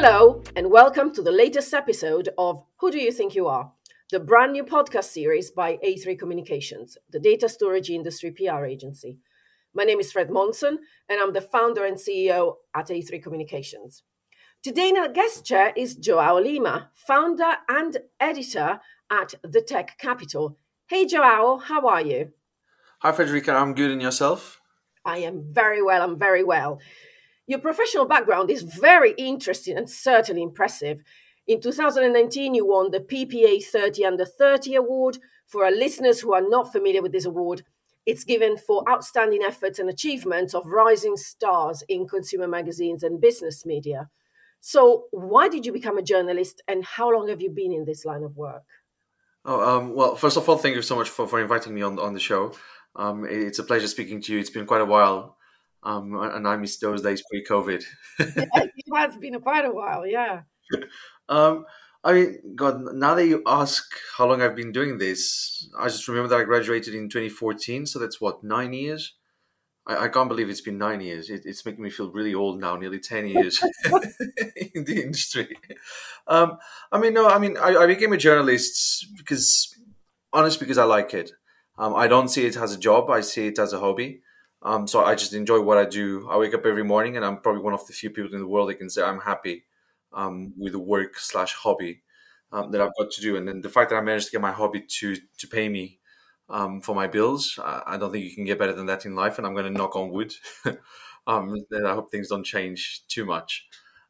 Hello, and welcome to the latest episode of Who Do You Think You Are? The brand new podcast series by A3 Communications, the data storage industry PR agency. My name is Fred Monson, and I'm the founder and CEO at A3 Communications. Today, our guest chair is Joao Lima, founder and editor at The Tech Capital. Hey, Joao, how are you? Hi, Frederica. I'm good, and yourself? I am very well. I'm very well. Your professional background is very interesting and certainly impressive. In 2019, you won the PPA 30 Under 30 award. For our listeners who are not familiar with this award, it's given for outstanding efforts and achievements of rising stars in consumer magazines and business media. So, why did you become a journalist, and how long have you been in this line of work? Well, first of all, thank you so much for inviting me on the show. It's a pleasure speaking to you. It's been quite a while, and I miss those days pre-COVID. Yes, it has been quite a while, yeah. um, I mean, God, now that you ask how long I've been doing this, I just remember that I graduated in 2014, so that's what, 9 years? I can't believe it's been 9 years. It's making me feel really old now, nearly 10 years in the industry. Um, I became a journalist because I like it. I don't see it as a job. I see it as a hobby. So I just enjoy what I do. I wake up every morning, and I'm probably one of the few people in the world that can say I'm happy with the work slash hobby that I've got to do. And then the fact that I managed to get my hobby to pay me for my bills, I don't think you can get better than that in life. And I'm going to knock on wood. And I hope things don't change too much.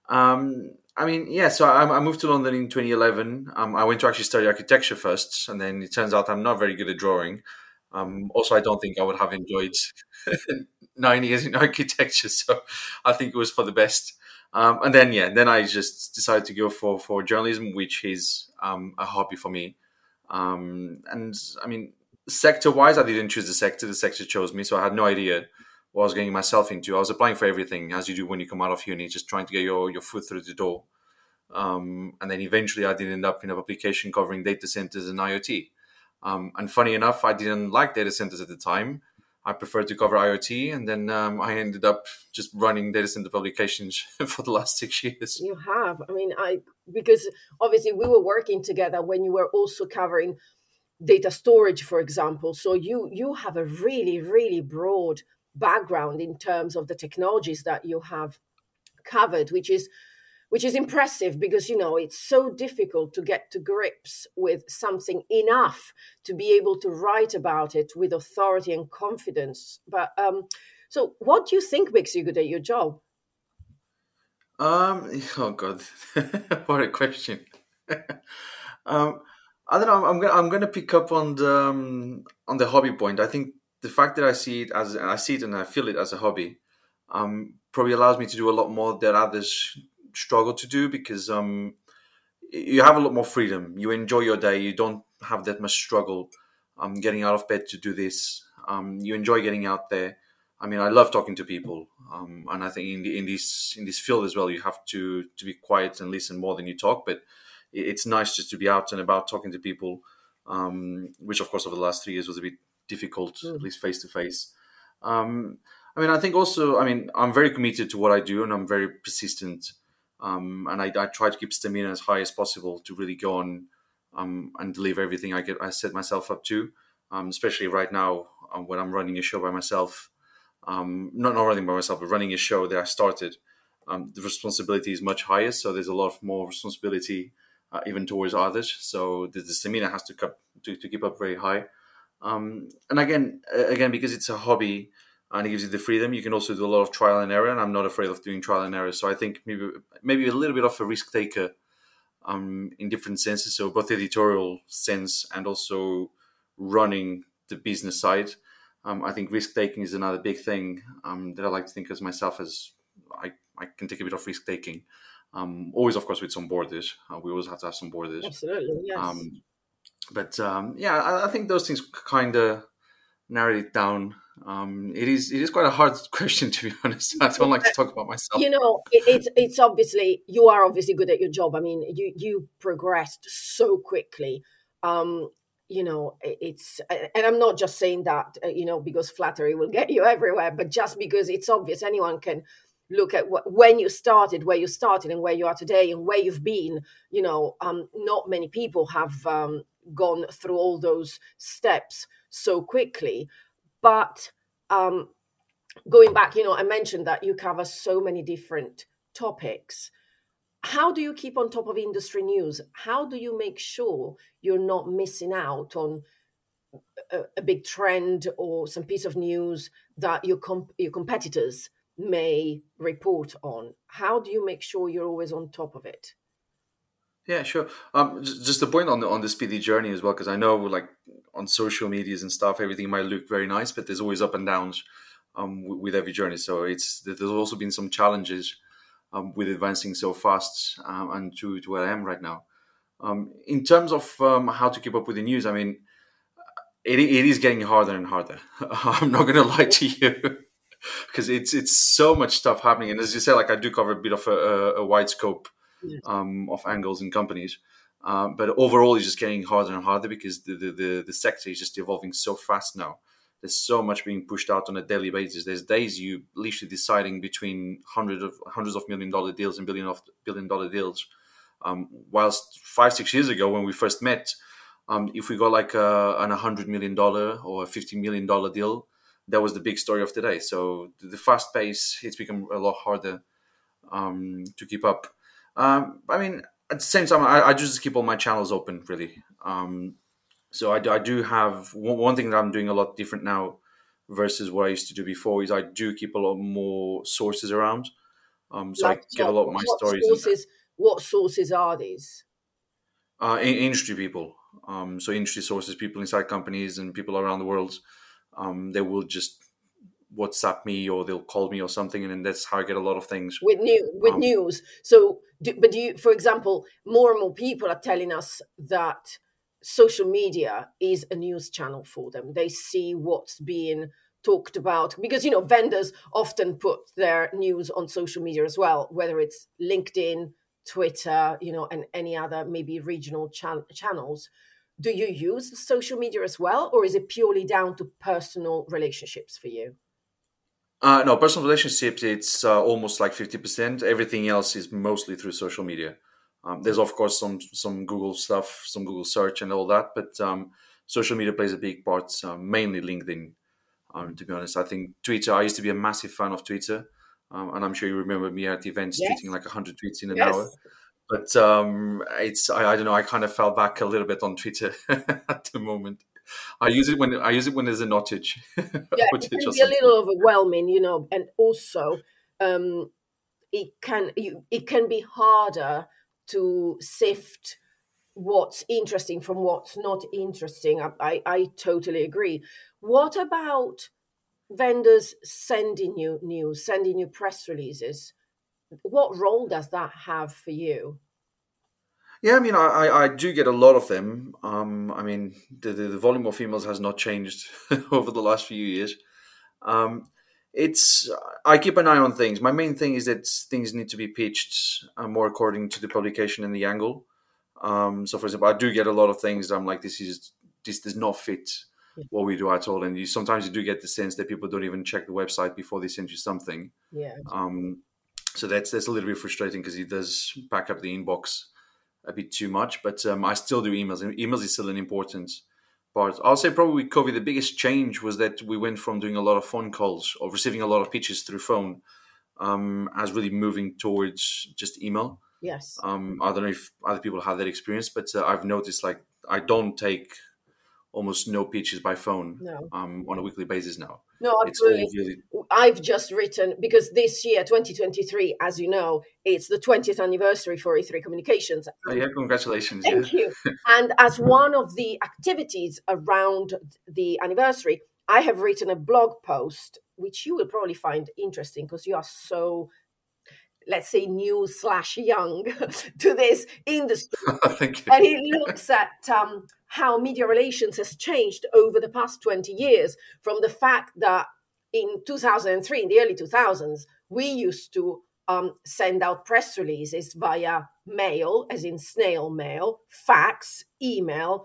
So I moved to London in 2011. I went to actually study architecture first, and then it turns out I'm not very good at drawing. Also, I don't think I would have enjoyed 9 years in architecture, so I think it was for the best. Then I just decided to go for journalism, which is a hobby for me. Sector-wise, I didn't choose the sector. The sector chose me, so I had no idea what I was getting myself into. I was applying for everything, as you do when you come out of uni, just trying to get your foot through the door. And then eventually I did end up in a publication covering data centers and IoT. And funny enough, I didn't like data centers at the time. I preferred to cover IoT. And then I ended up just running data center publications for the last 6 years. You have. Because obviously we were working together when you were also covering data storage, for example. So you have a really, really broad background in terms of the technologies that you have covered, which is impressive because it's so difficult to get to grips with something enough to be able to write about it with authority and confidence. But so what do you think makes you good at your job? Oh God, what a question. um, I don't know. I'm gonna pick up on the hobby point. I think the fact that I see it and I feel it as a hobby, probably allows me to do a lot more that others struggle to do because you have a lot more freedom. You enjoy your day. You don't have that much struggle getting out of bed to do this. You enjoy getting out there. I mean, I love talking to people, and I think in this field as well, you have to be quiet and listen more than you talk. But it's nice just to be out and about talking to people, which of course over the last 3 years was a bit difficult, at least face to face. I think also, I'm very committed to what I do, and I'm very persistent. And I try to keep stamina as high as possible to really go on and deliver everything I set myself up to. Especially right now when I'm running a show by myself, not running by myself, but running a show that I started. The responsibility is much higher, so there's a lot more responsibility even towards others. So the stamina has to keep up very high. And again, because it's a hobby and it gives you the freedom, you can also do a lot of trial and error. And I'm not afraid of doing trial and error. So I think maybe a little bit of a risk taker in different senses. So both editorial sense and also running the business side. I think risk taking is another big thing that I like to think as myself as I can take a bit of risk taking. Always, of course, with some borders. We always have to have some borders. Absolutely, yes. I think those things kind of narrowed it down. It is quite a hard question, to be honest. I don't like to talk about myself. It's obviously, you are obviously good at your job. I mean, you progressed so quickly. It's, and I'm not just saying that because flattery will get you everywhere, but just because it's obvious anyone can look at when you started, where you started, and where you are today, and where you've been, not many people have gone through all those steps so quickly. But going back, I mentioned that you cover so many different topics. How do you keep on top of industry news? How do you make sure you're not missing out on a big trend or some piece of news that your competitors may report on? How do you make sure you're always on top of it? Yeah, sure. Just a point on the speedy journey as well, because I know like on social medias and stuff, everything might look very nice, but there's always up and downs with every journey. So there's also been some challenges with advancing so fast and to where I am right now. In terms of how to keep up with the news, I mean, it is getting harder and harder. I'm not going to lie to you. Because it's so much stuff happening, and as you said, like I do cover a bit of a wide scope Yes. of angles and companies, but overall it's just getting harder and harder because the sector is just evolving so fast now. There's so much being pushed out on a daily basis. There's days you literally deciding between hundreds of $1 million deals and billion-dollar deals. Whilst 5-6 years ago when we first met, if we got like an $100 million or a $50 million deal, that was the big story of today. So the fast pace, it's become a lot harder to keep up. I mean, at the same time, I just keep all my channels open, really. So I do have one thing that I'm doing a lot different now versus what I used to do before is I do keep a lot more sources around. So I Like get a lot of my stories and what sources are these? industry people. So industry sources, people inside companies and people around the world. They will just WhatsApp me or they'll call me or something, and then that's how I get a lot of things. With Um, news. So, but do you, for example, more and more people are telling us that social media is a news channel for them. They see what's being talked about because vendors often put their news on social media as well, whether it's LinkedIn, Twitter, and any other maybe regional channels. Do you use social media as well, or is it purely down to personal relationships for you? no, personal relationships, it's almost like 50%. Everything else is mostly through social media. There's, of course, some Google stuff, some Google search and all that, but social media plays a big part, mainly LinkedIn, to be honest. I think Twitter, I used to be a massive fan of Twitter, and I'm sure you remember me at events tweeting Yes. like 100 tweets in an hour. Yes. But I don't know. I kind of fell back a little bit on Twitter at the moment. I use it when there's an outage, Yeah, it outage can or be a something. little overwhelming, and also um, it can be harder to sift what's interesting from what's not interesting. I totally agree. What about vendors sending you news, sending you press releases? What role does that have for you? Yeah, I mean, I do get a lot of them. I mean, the volume of emails has not changed over the last few years. Um, it's I keep an eye on things. My main thing is that things need to be pitched more according to the publication and the angle. So, for example, I do get a lot of things that I'm like, this does not fit what we do at all. And sometimes you do get the sense that people don't even check the website before they send you something. Yeah. Um, so that's a little bit frustrating because it does pack up the inbox a bit too much. But I still do emails, and emails is still an important part. I'll say probably with COVID, the biggest change was that we went from doing a lot of phone calls or receiving a lot of pitches through phone, as really moving towards just email. Yes. I don't know if other people have that experience, but I've noticed like I don't take almost no pitches by phone No. on a weekly basis now. No, It's all absolutely. really. I've just written because this year, 2023, as you know, it's the 20th anniversary for E3 Communications. Oh, yeah, congratulations! Yeah, Thank you. And as one of the activities around the anniversary, I have written a blog post, which you will probably find interesting because you are so, let's say, new slash young to this industry. thank you. And it looks at how media relations has changed over the past 20 years from the fact that in 2003, in the early 2000s, we used to send out press releases via mail, as in snail mail, fax, email,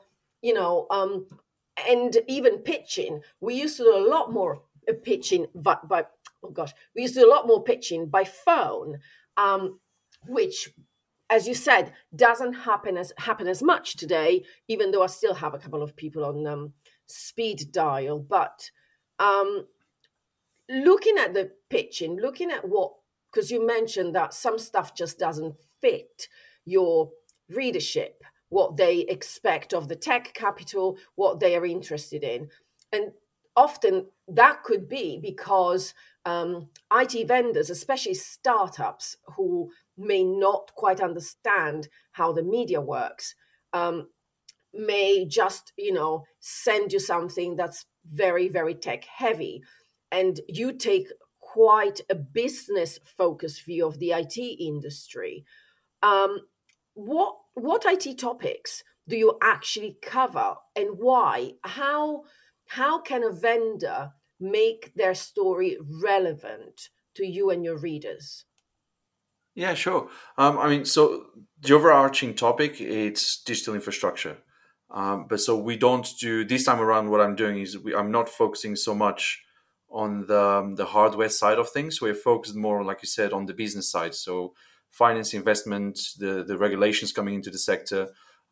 and even pitching. We used to do a lot more pitching, but oh gosh, we used to do a lot more pitching by phone, which, as you said, doesn't happen as much today. Even though I still have a couple of people on speed dial, but um, looking at the pitching, looking at what, because you mentioned that some stuff just doesn't fit your readership, what they expect of the tech capital, what they are interested in. And often that could be because IT vendors, especially startups who may not quite understand how the media works, um, may just, send you something that's very, very tech heavy. And you take quite a business focused view of the IT industry. Um, what IT topics do you actually cover, and why? How can a vendor make their story relevant to you and your readers? Yeah, sure. I mean, so the overarching topic it's digital infrastructure, but so we don't do this time around. What I'm doing is I'm not focusing so much on the hardware side of things. We're focused more, like you said, on the business side. So finance, investment, the regulations coming into the sector,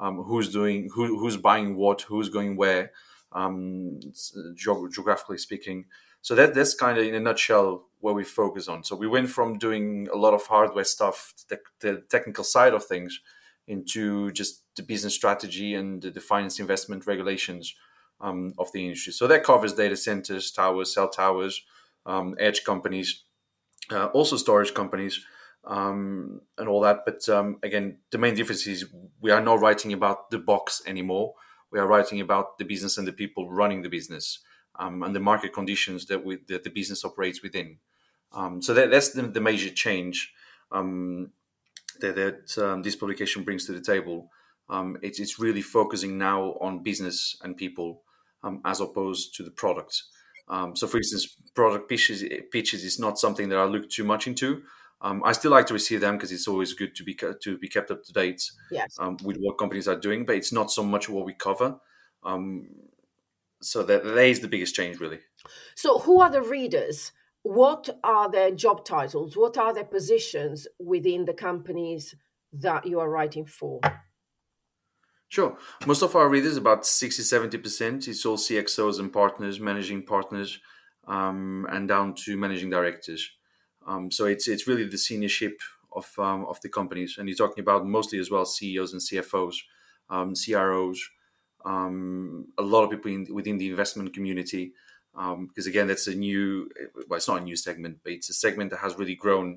who's buying what, who's going where, geographically speaking. So that's kind of in a nutshell where we focus on. So we went from doing a lot of hardware stuff, the technical side of things, into just the business strategy and the finance investment regulations of the industry. So that covers data centers, towers, cell towers, edge companies, also storage companies, and all that. But again, the main difference is we are not writing about the box anymore. We are writing about the business and the people running the business, and the market conditions that the business operates within. So that's the major change that this publication brings to the table. It's really focusing now on business and people, as opposed to the product. So, for instance, product pitches is not something that I look too much into. I still like to receive them because it's always good to be kept up to date Yes. with what companies are doing, but it's not so much what we cover. Um, so that is the biggest change, really. So, who are the readers? What are their job titles? What are their positions within the companies that you are writing for? Sure. Most of our readers, about 60-70%, it's all CXOs and partners, managing partners, and down to managing directors. So it's really the seniorship of the companies, and you're talking about mostly as well CEOs and CFOs, CROs, a lot of people within the investment community. Because again, that's it's not a new segment, but it's a segment that has really grown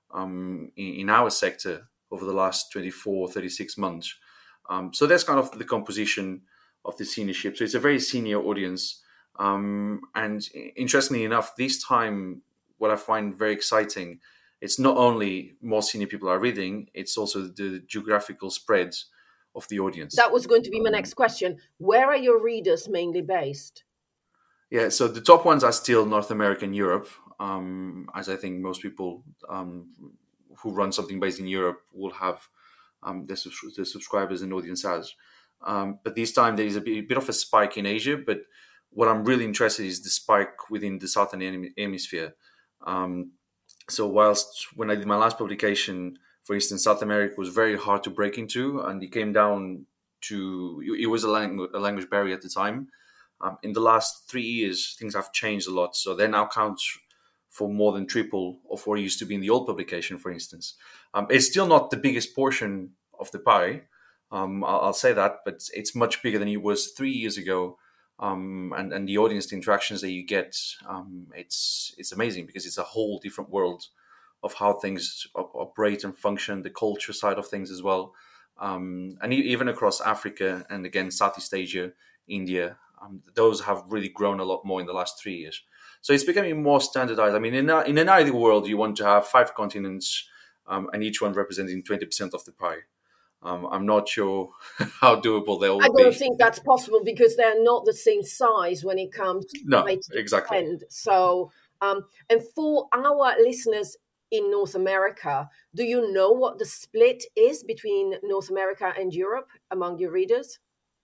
in our sector over the last 24, 36 months. So that's kind of the composition of the seniorship. So it's a very senior audience. And interestingly enough, this time, what I find very exciting, it's not only more senior people are reading, it's also the geographical spreads of the audience. That was going to be my next question. Where are your readers mainly based? Yeah, so the top ones are still North America and Europe, as I think most people who run something based in Europe will have the subscribers and audience as. But this time there is a bit of a spike in Asia. But what I'm really interested in is the spike within the Southern Hemisphere. Um, so whilst when I did my last publication, for instance, South America was very hard to break into, and it came down to it was a language barrier at the time. In the last 3 years, things have changed a lot. So they now count for more than triple of what it used to be in the old publication, for instance. It's still not the biggest portion of the pie. I'll say that, but it's much bigger than it was 3 years ago. And the audience, the interactions that you get, it's amazing because it's a whole different world of how things operate and function, the culture side of things as well. And even across Africa and again, Southeast Asia, India, those have really grown a lot more in the last 3 years. So it's becoming more standardized. I mean, in an ideal world, you want to have 5 continents and each one representing 20% of the pie. I'm not sure how doable they I will don't be. think that's possible because they're not the same size when it comes to No, IT exactly. spend. So, and for our listeners in North America, do you know what the split is between North America and Europe among your readers?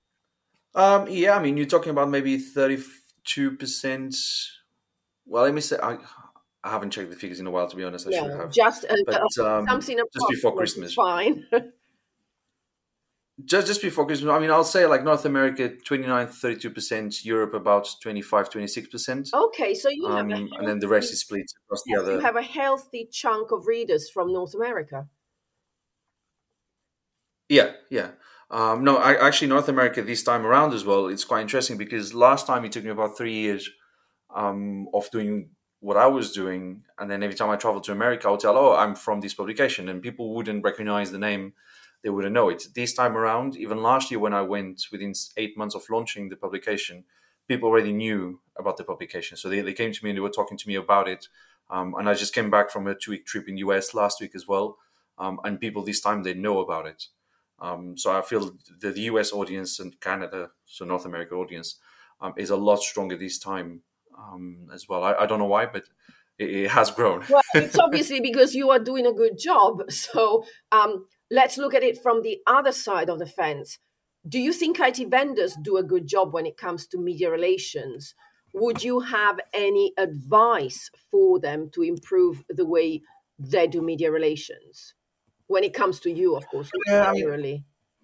Yeah, I mean, you're talking about maybe 32%. Well, let me say, I haven't checked the figures in a while, to be honest. I should Yeah, have, just but something just before approximate is Christmas. fine. Just before Christmas. I mean, I'll say like North America 29, 32%, Europe about 25, 26%, Okay, so you have a and then the rest healthy, is split across the yes, you other. have a healthy chunk of readers from North America. Yeah, yeah. No, actually, North America this time around as well. It's quite interesting because last time it took me about 3 years of doing what I was doing, and then every time I traveled to America, I would tell, "Oh, I'm from this publication," and people wouldn't recognize the name; they wouldn't know it. This time around, even last year when I went, within 8 months of launching the publication, people already knew about the publication, so they came to me and they were talking to me about it. And I just came back from a 2 week trip in the US last week as well, and people this time they know about it. So I feel the US audience and Canada, so North America audience, is a lot stronger this time as well. I don't know why, but it has grown. Well, it's obviously because you are doing a good job. So let's look at it from the other side of the fence. Do you think IT vendors do a good job when it comes to media relations? Would you have any advice for them to improve the way they do media relations? When it comes to you, of course, not Yeah, I mean, generally.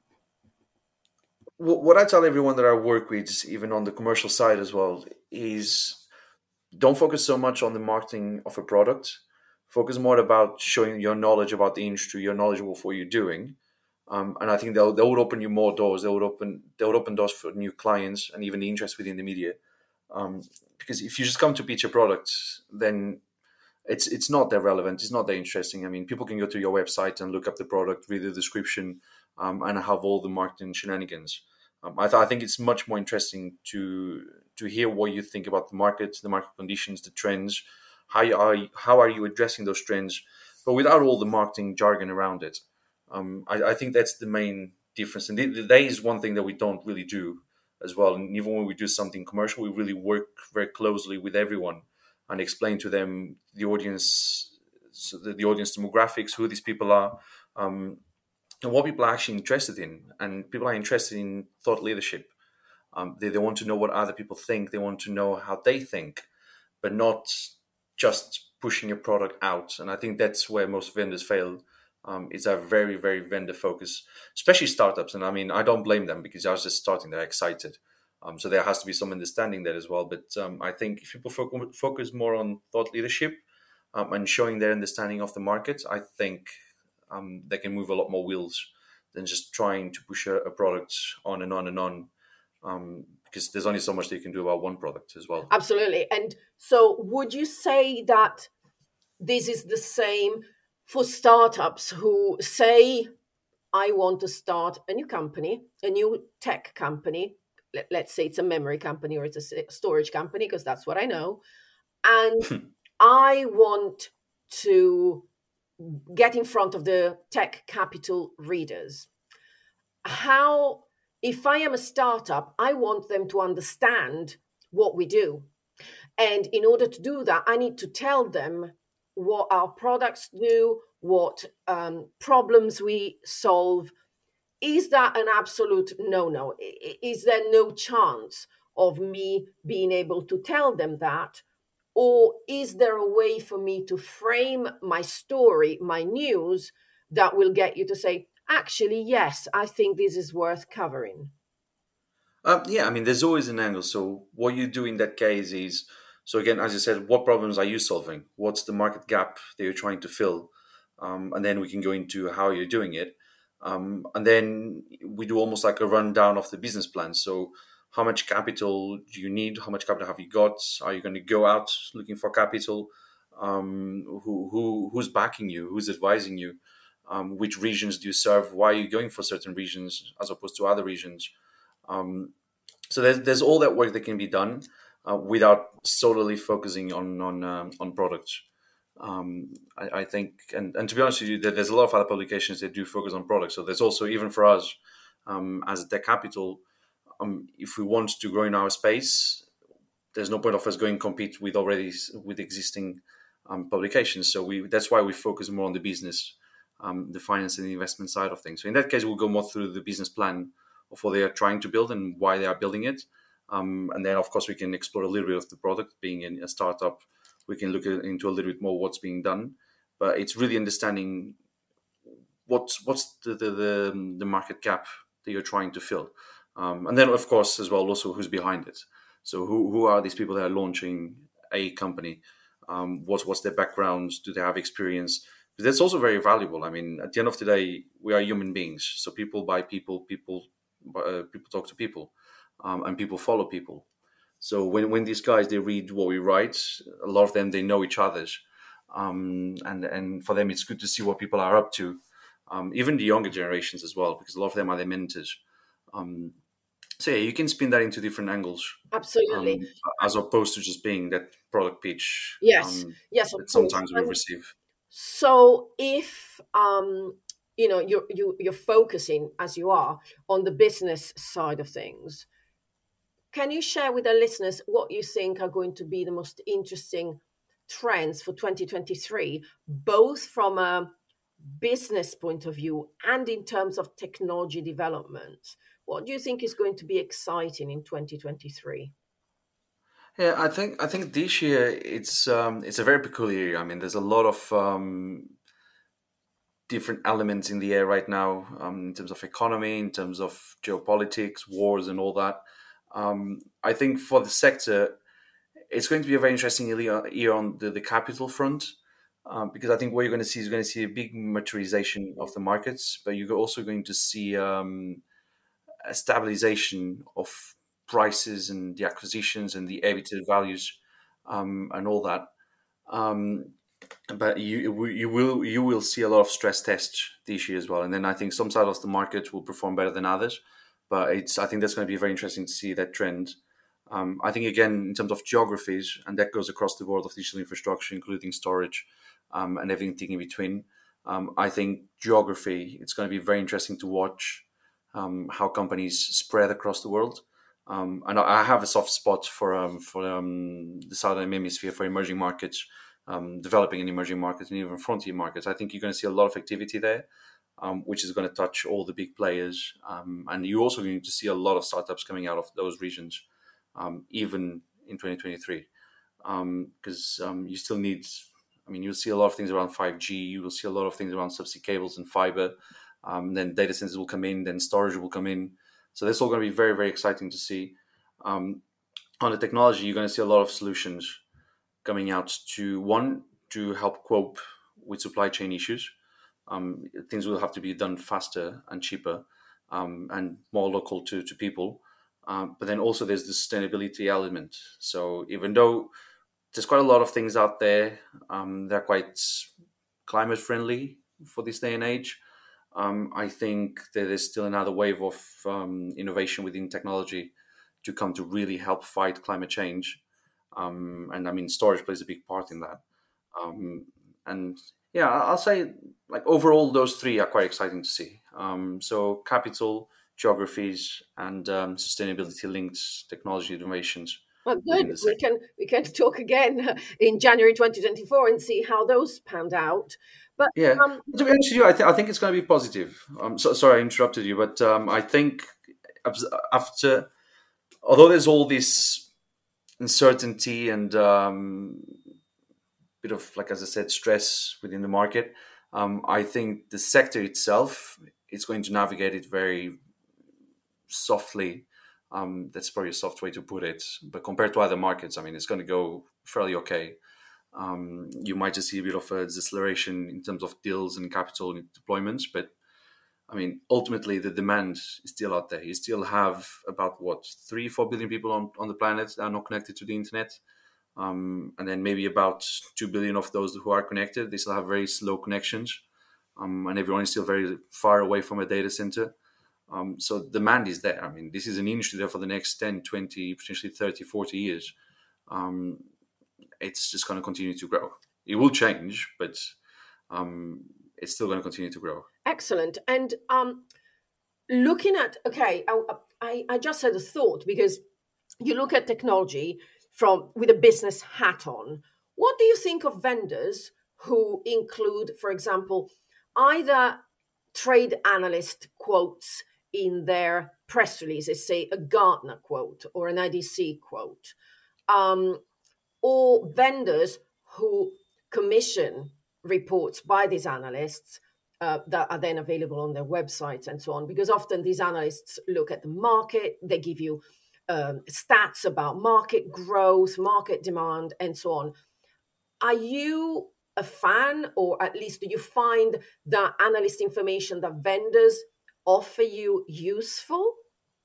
what I tell everyone that I work with, even on the commercial side as well, is don't focus so much on the marketing of a product. Focus more about showing your knowledge about the industry, your knowledge of what you're doing. And I think they would open you more doors. They would open doors for new clients and even the interest within the media. Because if you just come to pitch a product, then it's not that relevant. It's not that interesting. I mean, people can go to your website and look up the product, read the description, and have all the marketing shenanigans. I think it's much more interesting to hear what you think about the market conditions, the trends. How are you addressing those trends, but without all the marketing jargon around it. I think that's the main difference, and that is one thing that we don't really do as well. And even when we do something commercial, we really work very closely with everyone and explain to them the audience, so the audience demographics, who these people are, and what people are actually interested in. And people are interested in thought leadership. They want to know what other people think. They want to know how they think, but not just pushing a product out. And I think that's where most vendors fail. Is a very, very vendor focused, especially startups. And I mean, I don't blame them because I was just starting. They're excited. So there has to be some understanding there as well. But I think if people focus more on thought leadership and showing their understanding of the market, I think they can move a lot more wheels than just trying to push a product on and on and on. Because there's only so much they can do about one product as well. Absolutely. And so, would you say that this is the same for startups who say, I want to start a new company, a new tech company? Let's say it's a memory company or it's a storage company, because that's what I know. And I want to get in front of the tech capital readers. How, if I am a startup, I want them to understand what we do. And in order to do that, I need to tell them what our products do, what problems we solve. Is that an absolute no? Is there no chance of me being able to tell them that? Or is there a way for me to frame my story, my news, that will get you to say, actually, yes, I think this is worth covering? Yeah, I mean, there's always an angle. So what you do in that case is, so again, as you said, what problems are you solving? What's the market gap that you're trying to fill? And then we can go into how you're doing it. And then we do almost like a rundown of the business plan. So how much capital do you need? How much capital have you got? Are you going to go out looking for capital? Who's backing you? Who's advising you? Which regions do you serve? Why are you going for certain regions as opposed to other regions? Um, so there's all that work that can be done without solely focusing on products. I think, and to be honest with you, there's a lot of other publications that do focus on products. So there's also, even for us as Tech Capital, if we want to grow in our space, there's no point of us going compete with existing publications. So that's why we focus more on the business, the finance and the investment side of things. So in that case, we'll go more through the business plan of what they are trying to build and why they are building it. And then, of course, we can explore a little bit of the product, being in a startup. we can look into a little bit more what's being done. But it's really understanding what's the market gap that you're trying to fill, and then of course as well also who's behind it. So who are these people that are launching a company? What's their backgrounds? Do they have experience? Because that's also very valuable. I mean, at the end of the day, we are human beings. So people buy people, people talk to people, and people follow people. So when these guys they read what we write, a lot of them they know each other's, and for them it's good to see what people are up to, even the younger generations as well, because a lot of them are their mentors. Um, so yeah, you can spin that into different angles, Absolutely. um, as opposed to just being that product pitch Yes, yes, of that course. sometimes we receive. So if you're focusing as you are on the business side of things, can you share with our listeners what you think are going to be the most interesting trends for 2023, both from a business point of view and in terms of technology development? What do you think is going to be exciting in 2023? Yeah, I think this year it's a very peculiar year. I mean, there's a lot of different elements in the air right now, in terms of economy, in terms of geopolitics, wars, and all that. I think for the sector, it's going to be a very interesting year on the capital front, because I think what you're going to see a big maturization of the markets, but you're also going to see a stabilization of prices and the acquisitions and the EBITDA values, and all that. Um, but you will see a lot of stress tests this year as well, and then I think some sides of the market will perform better than others. But I think that's going to be very interesting to see that trend. I think again in terms of geographies, and that goes across the board of digital infrastructure, including storage, and everything in between. I think geography, it's going to be very interesting to watch how companies spread across the world. And I have a soft spot for the southern hemisphere, for emerging markets, developing and emerging markets, and even frontier markets. I think you're going to see a lot of activity there, which is going to touch all the big players. And you're also going to see a lot of startups coming out of those regions, even in 2023, because you still need. I mean, you'll see a lot of things around 5G. You will see a lot of things around subsea cables and fiber. Then data centers will come in. Then storage will come in. So that's all going to be very, very exciting to see. Um, on the technology, you're going to see a lot of solutions coming out to help cope with supply chain issues. Things will have to be done faster and cheaper, and more local to people. But then also there's the sustainability element. So even though there's quite a lot of things out there, they're quite climate friendly for this day and age. I think there is still another wave of innovation within technology to come to really help fight climate change. And I mean, storage plays a big part in that. And yeah, I'll say like overall, those three are quite exciting to see. So capital, geographies, and sustainability linked technology innovations Well, good. within the We sector. can we can talk again in January 2024 and see how those panned out. But Yeah, um, to be honest with you, I think it's going to be positive. Sorry I interrupted you, but I think after, although there's all this uncertainty and bit of, like as I said, stress within the market, I think the sector itself is going to navigate it very softly. That's probably a soft way to put it, but compared to other markets, I mean, it's going to go fairly okay. You might just see a bit of a deceleration in terms of deals and capital deployments, but I mean, ultimately, the demand is still out there. You still have about what 3-4 billion people on the planet that are not connected to the internet, and then maybe about 2 billion of those who are connected, they still have very slow connections, and everyone is still very far away from a data center. So demand is there. I mean, this is an industry there for the next 10, 20, potentially 30, 40 years. Um, it's just going to continue to grow. It will change, but it's still going to continue to grow. excellent. And looking at, okay, I just had a thought, because you look at technology from with a business hat on. What do you think of vendors who include, for example, either trade analyst quotes in their press releases, say a Gartner quote or an IDC quote, um, or vendors who commission reports by these analysts that are then available on their websites and so on. Because often these analysts look at the market, they give you stats about market growth, market demand, and so on. Are you a fan, or at least do you find that analyst information that vendors offer you useful?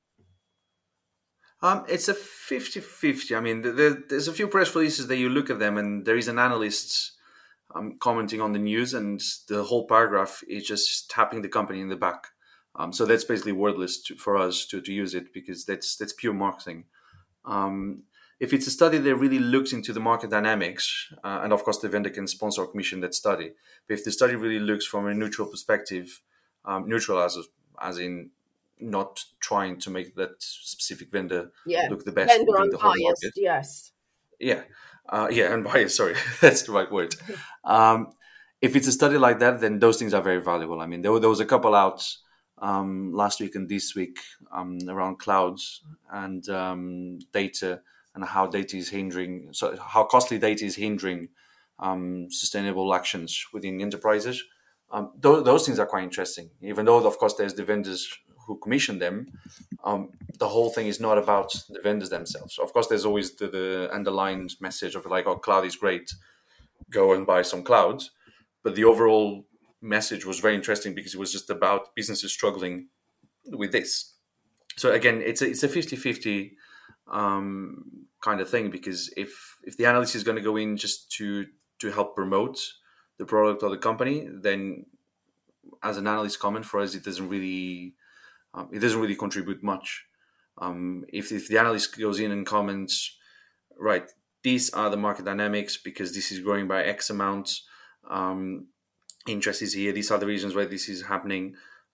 It's a 50-50. I mean, there's a few press releases that you look at them and there is an analyst commenting on the news, and the whole paragraph is just tapping the company in the back. So that's basically wordless for us to use it, because that's pure marketing. If it's a study that really looks into the market dynamics, and of course the vendor can sponsor or commission that study, but if the study really looks from a neutral perspective, neutral as in not trying to make that specific vendor Yeah, look the best vendor within the whole unbiased, market. yes. Yeah, and bias. Sorry, that's the right word. If it's a study like that, then those things are very valuable. I mean, there was a couple out last week and this week around clouds and data, and how data is hindering, so how costly data is hindering sustainable actions within enterprises. Those things are quite interesting, even though, of course, there's the vendors who commission them. The whole thing is not about the vendors themselves. Of course, there's always the underlined message of like, oh, cloud is great, go and buy some clouds. But the overall message was very interesting because it was just about businesses struggling with this. So again, it's a 50-50 kind of thing, because if the analyst is going to go in just to help promote the product or the company, then as an analyst comment for us, it doesn't really contribute much. If the analyst goes in and comments, right, these are the market dynamics because this is growing by X amount, interest is here, these are the reasons why this is happening,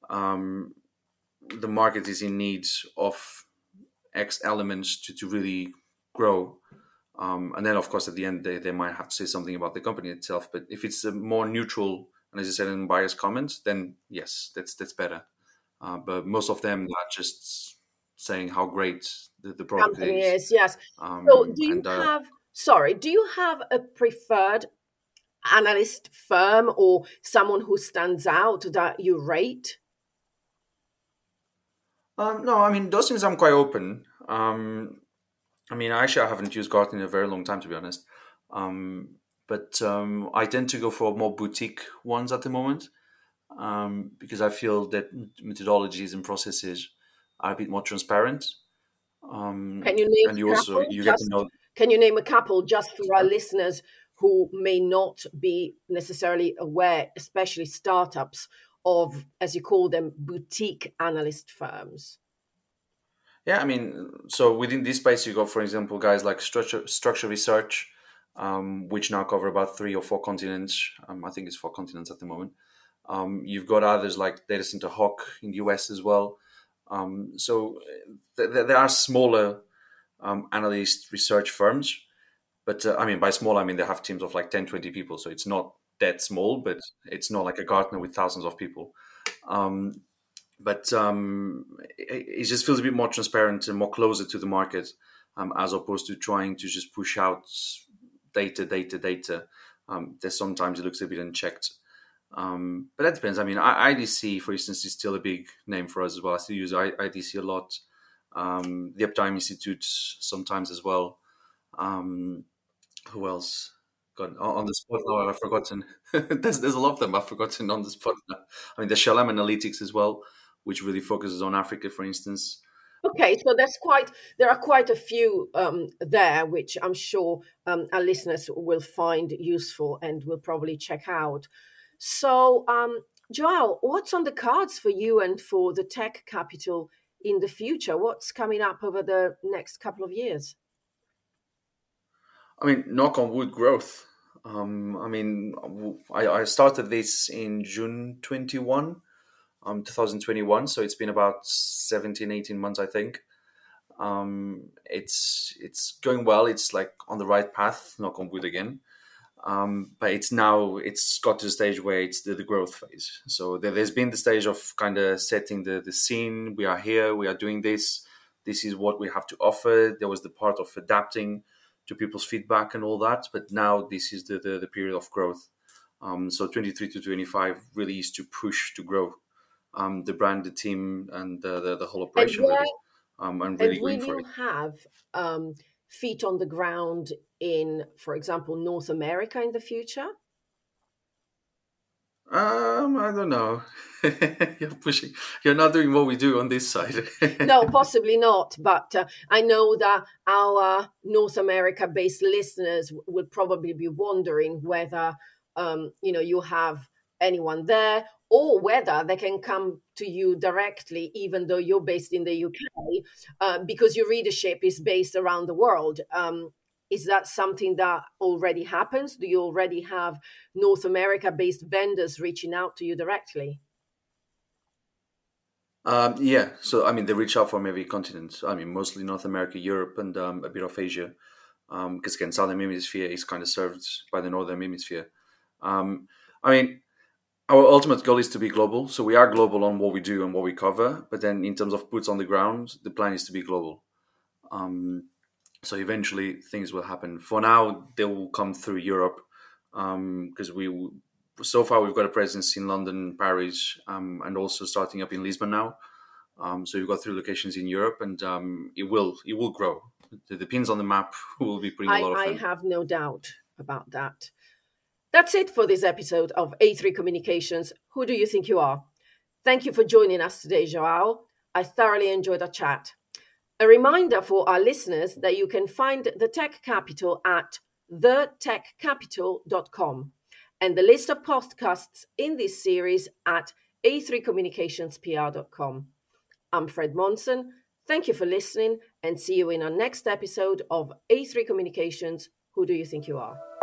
the market is in need of X elements to really grow. And then, of course, at the end, they might have to say something about the company itself. But if it's a more neutral, and as I said, in biased comments, then yes, that's better. But most of them are just saying how great the product Company is. is, yes. So And do you have a preferred analyst firm or someone who stands out that you rate? no, I mean, those things I'm quite open. I mean, actually, I haven't used Gartner in a very long time, to be honest. But I tend to go for more boutique ones at the moment, because I feel that methodologies and processes are a bit more transparent. Can you name And a couple? you get to know. Can you name a couple just for our listeners who may not be necessarily aware, especially startups, of, as you call them, boutique analyst firms? Yeah, I mean, so within this space, you got, for example, guys like Structure Research, which now cover about 3 or 4 continents. I think it's 4 continents at the moment. You've got others like Data Center Hawk in the US as well. So there are smaller analyst research firms, but I mean, by small, I mean they have teams of like 10, 20 people. So it's not that small, but it's not like a Gartner with thousands of people. Um, but it just feels a bit more transparent and more closer to the market, as opposed to trying to just push out data. That sometimes it looks a bit unchecked. But that depends. I mean, IDC, for instance, is still a big name for us as well. I still use IDC a lot. The Uptime Institute sometimes as well. Who else? God, on the spot now, I've forgotten. There's a lot of them I've forgotten on the spot now. I mean, the Shalom Analytics as well, which really focuses on Africa, for instance. Okay, so there are quite a few there, which I'm sure our listeners will find useful and will probably check out. So, Joao, what's on the cards for you and for the Tech Capital in the future? What's coming up over the next couple of years? I mean, knock on wood, growth. I mean, I started this in June 2021. So it's been about 17, 18 months, I think. It's going well. It's like on the right path, knock on wood again. But it's got to the stage where it's the growth phase. So there's been the stage of kind of setting the scene. We are here, we are doing this. This is what we have to offer. There was the part of adapting to people's feedback and all that. But now this is the period of growth. So 23 to 25 really is to push to grow the brand, the team, and the whole And operation where really. I'm and really going will for you it. have feet on the ground in, for example, North America in the future? I don't know. You're pushing. You're not doing what we do on this side. No, possibly not. But I know that our North America-based listeners will probably be wondering whether you have anyone there, or whether they can come to you directly, even though you're based in the UK, because your readership is based around the world. Is that something that already happens? Do you already have North America-based vendors reaching out to you directly? Yeah. So I mean, they reach out from every continent. I mean, mostly North America, Europe, and a bit of Asia. Because again, Southern Hemisphere is kind of served by the Northern Hemisphere. Um, I mean, our ultimate goal is to be global. So we are global on what we do and what we cover. But then, in terms of boots on the ground, the plan is to be global. Um, so eventually, things will happen. For now, they will come through Europe because we so far we've got a presence in London, Paris, and also starting up in Lisbon now. So we've got 3 locations in Europe, and it will grow. The pins on the map will be putting a lot of I them. have no doubt about that. That's it for this episode of A3 Communications. Who do you think you are? Thank you for joining us today, Joao. I thoroughly enjoyed our chat. A reminder for our listeners that you can find the Tech Capital at thetechcapital.com and the list of podcasts in this series at a3communicationspr.com. I'm Fred Monson. Thank you for listening, and see you in our next episode of A3 Communications. Who do you think you are?